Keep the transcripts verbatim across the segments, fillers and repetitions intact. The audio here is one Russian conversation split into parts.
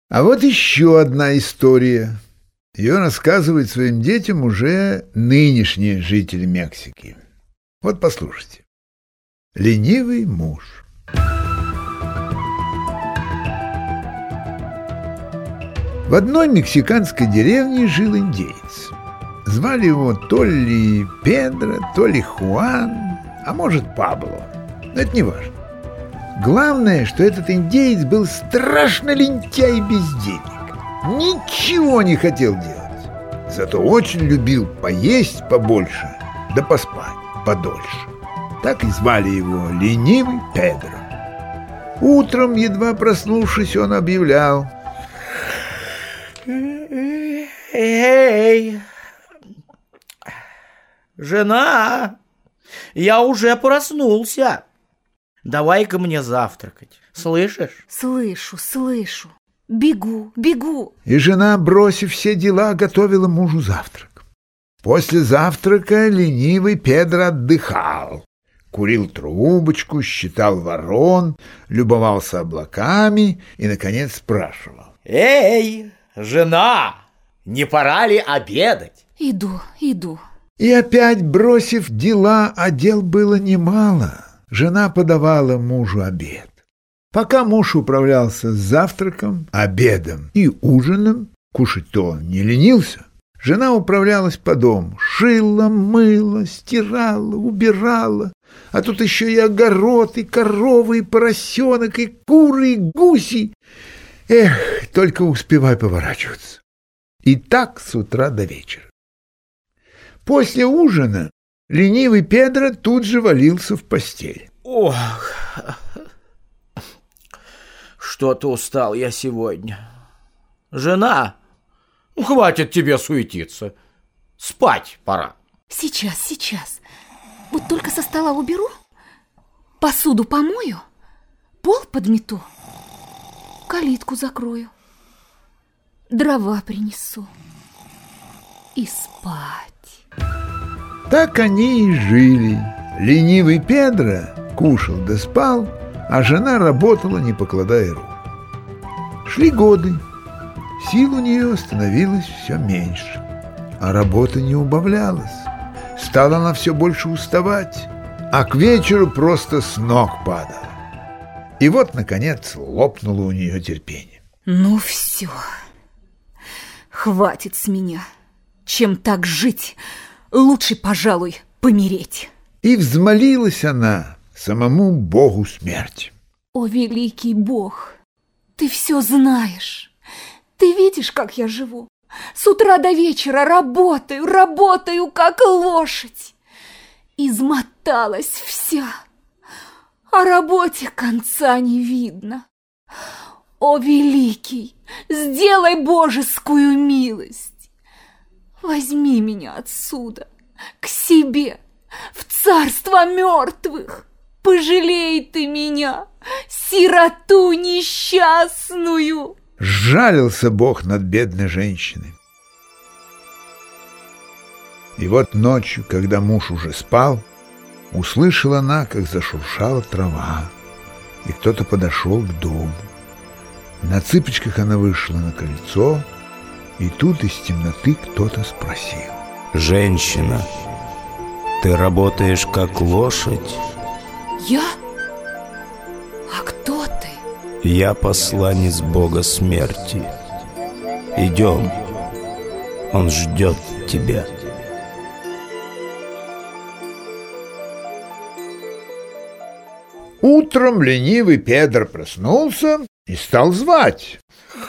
А вот еще одна история. Ее рассказывают своим детям уже нынешние жители Мексики. Вот послушайте. Ленивый муж. В одной мексиканской деревне жил индеец. Звали его то ли Педро, то ли Хуан, а может Пабло. Но это не важно. Главное, что этот индеец был страшно лентяй без денег. Ничего не хотел делать. Зато очень любил поесть побольше, да поспать подольше. Так и звали его Ленивый Педро. Утром, едва проснувшись, он объявлял: «Эй, жена, я уже проснулся. Давай-ка мне завтракать. Слышишь?» Слышу, слышу. Бегу, бегу. И жена, бросив все дела, готовила мужу завтрак. После завтрака ленивый Педро отдыхал. Курил трубочку, считал ворон, любовался облаками и, наконец, спрашивал: «Эй, жена, не пора ли обедать?» Иду, иду. И опять, бросив дела, а дел было немало, жена подавала мужу обед. Пока муж управлялся с завтраком, обедом и ужином, кушать-то он не ленился, жена управлялась по дому, шила, мыла, стирала, убирала, а тут еще и огород, и коровы, и поросенок, и куры, и гуси. Эх, только успевай поворачиваться. И так с утра до вечера. После ужина ленивый Педро тут же валился в постель. Ох, что-то устал я сегодня. Жена, ну, хватит тебе суетиться. Спать пора. Сейчас, сейчас. Вот только со стола уберу, посуду помою, пол подмету, калитку закрою, дрова принесу и спать. Так они и жили. Ленивый Педро кушал да спал, а жена работала, не покладая рук. Шли годы. Сил у нее становилось все меньше, а работа не убавлялась. Стала она все больше уставать, а к вечеру просто с ног падала. И вот, наконец, лопнуло у нее терпение. Ну все, хватит с меня. Чем так жить, лучше, пожалуй, помереть. И взмолилась она самому Богу смерти. О, великий Бог, ты все знаешь. Ты видишь, как я живу. С утра до вечера работаю, работаю, как лошадь. Измоталась вся, а работе конца не видно. О, великий, сделай божескую милость. Возьми меня отсюда, к себе, в царство мертвых. Пожалей ты меня, сироту несчастную. Сжалился Бог над бедной женщиной. И вот ночью, когда муж уже спал, услышала она, как зашуршала трава, и кто-то подошел к дому. На цыпочках она вышла на крыльцо, и тут из темноты кто-то спросил: «Женщина, ты работаешь как лошадь?» Я? А кто ты? Я посланец Бога смерти. Идем, он ждет тебя. Утром ленивый Педро проснулся и стал звать: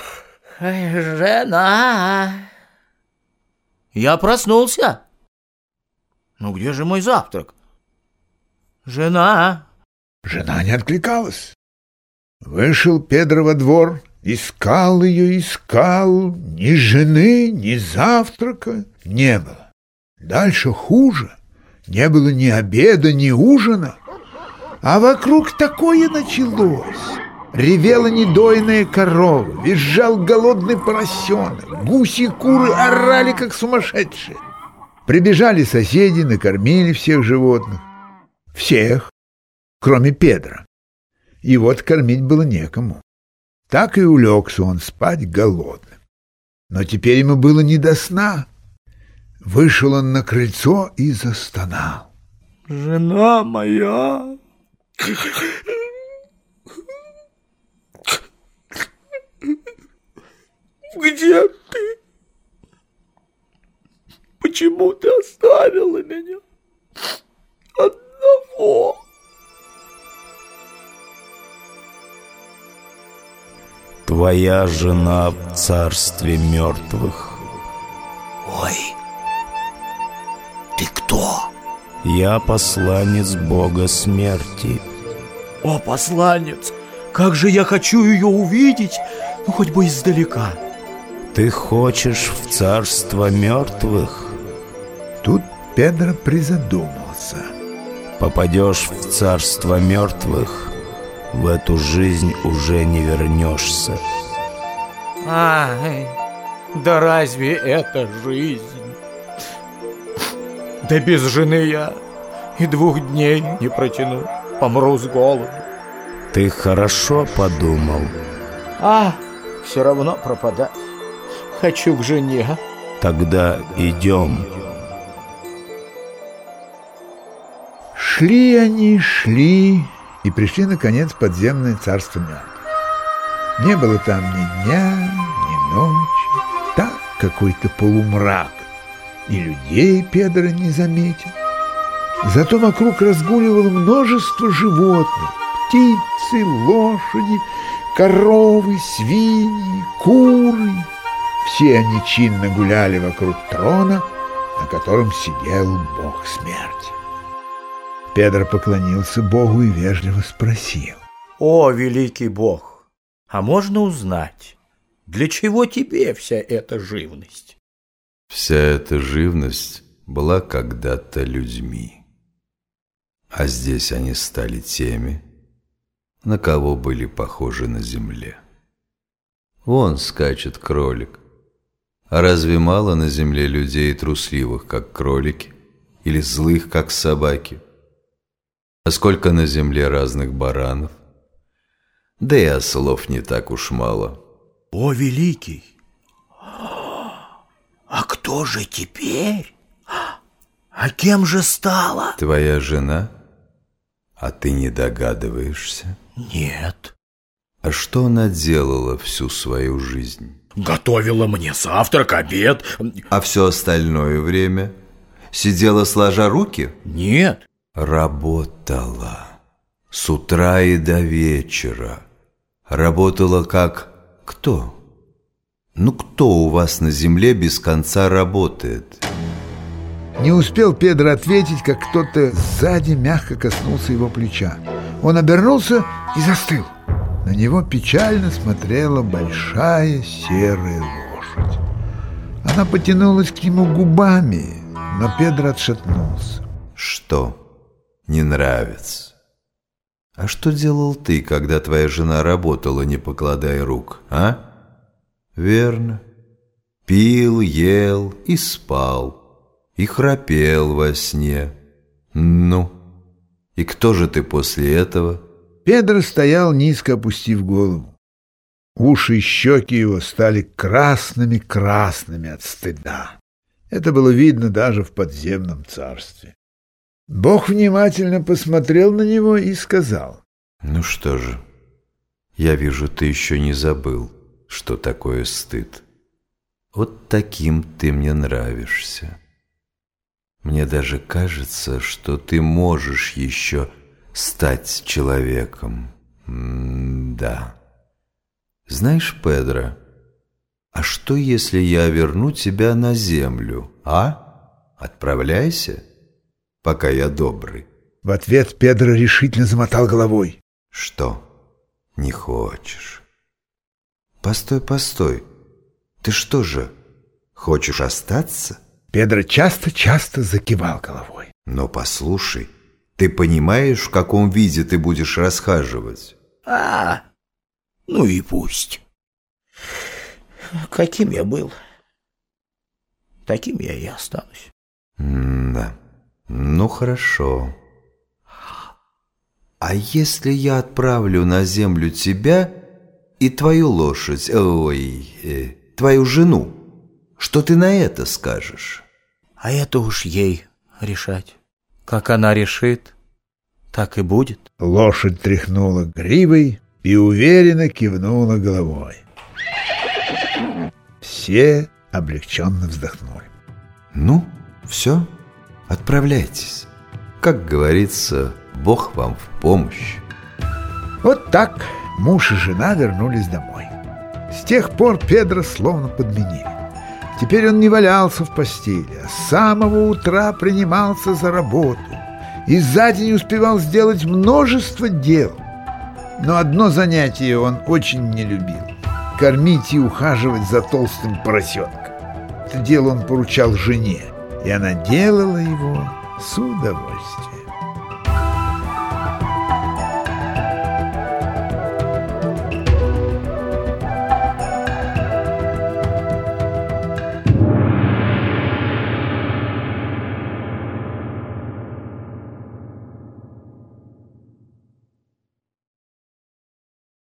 «Жена, я проснулся. Ну где же мой завтрак? Жена!» Жена не откликалась. Вышел Педро во двор, искал ее, искал. Ни жены, ни завтрака не было. Дальше хуже. Не было ни обеда, ни ужина. А вокруг такое началось. Ревела недойная корова, визжал голодный поросенок, гуси и куры орали, как сумасшедшие. Прибежали соседи, накормили всех животных. Всех, кроме Педро. И вот кормить было некому. Так и улегся он спать голодным. Но теперь ему было не до сна. Вышел он на крыльцо и застонал. «Жена моя! Где ты? Почему ты оставила меня одного?» Твоя жена в царстве мертвых. Ой, ты кто? Я посланец Бога смерти. О, посланец, как же я хочу ее увидеть, ну хоть бы издалека. Ты хочешь в царство мертвых? Тут Педро призадумался. Попадешь в царство мертвых, в эту жизнь уже не вернешься. Ай, да разве это жизнь? Да без жены я и двух дней не протяну, помру с голоду. Ты хорошо подумал. А, все равно пропадать. Хочу к жене. Тогда идем. Шли они, шли и пришли, наконец, в подземное царство мертвых. Не было там ни дня, ни ночи, так какой-то полумрак, и людей Педро не заметил. Зато вокруг разгуливало множество животных: птицы, лошади, коровы, свиньи, куры. Все они чинно гуляли вокруг трона, на котором сидел бог смерти. Педро поклонился Богу и вежливо спросил: «О, великий Бог, а можно узнать, для чего тебе вся эта живность?» Вся эта живность была когда-то людьми, а здесь они стали теми, на кого были похожи на земле. Вон скачет кролик. А разве мало на земле людей трусливых, как кролики, или злых, как собаки? А сколько на земле разных баранов? Да и ослов не так уж мало. О, великий! А кто же теперь? А кем же стала? Твоя жена? А ты не догадываешься? Нет. А что она делала всю свою жизнь? Готовила мне завтрак, обед. А все остальное время сидела сложа руки? Нет. Работала. С утра и до вечера. Работала как кто? Ну кто у вас на земле без конца работает? Не успел Педро ответить, как кто-то сзади мягко коснулся его плеча. Он обернулся и застыл. На него печально смотрела большая серая лошадь. Она потянулась к нему губами, но Педро отшатнулся. Что? Не нравится? А что делал ты, когда твоя жена работала, не покладая рук, а? Верно. Пил, ел и спал, и храпел во сне. Ну, и кто же ты после этого? Педро стоял, низко опустив голову. Уши и щеки его стали красными-красными от стыда. Это было видно даже в подземном царстве. Бог внимательно посмотрел на него и сказал: «Ну что же, я вижу, ты еще не забыл, что такое стыд. Вот таким ты мне нравишься. Мне даже кажется, что ты можешь еще стать человеком. М-да. Знаешь, Педро, а что, если я верну тебя на землю, а? Отправляйся, пока я добрый». В ответ Педро решительно замотал головой. «Что, не хочешь? Постой, постой. Ты что же, хочешь остаться?» Педро часто-часто закивал головой. «Но послушай, ты понимаешь, в каком виде ты будешь расхаживать?» А, ну и пусть. Каким я был, таким я и останусь. М-да. Ну хорошо. А если я отправлю на землю тебя и твою лошадь, ой, э, твою жену. Что ты на это скажешь? А это уж ей решать. Как она решит, так и будет. Лошадь тряхнула гривой и уверенно кивнула головой. Все облегченно вздохнули. Ну, все, отправляйтесь. Как говорится, Бог вам в помощь. Вот так муж и жена вернулись домой. С тех пор Педро словно подменили. Теперь он не валялся в постели, а с самого утра принимался за работу и за день успевал сделать множество дел. Но одно занятие он очень не любил — кормить и ухаживать за толстым поросенком. Это дело он поручал жене, и она делала его с удовольствием.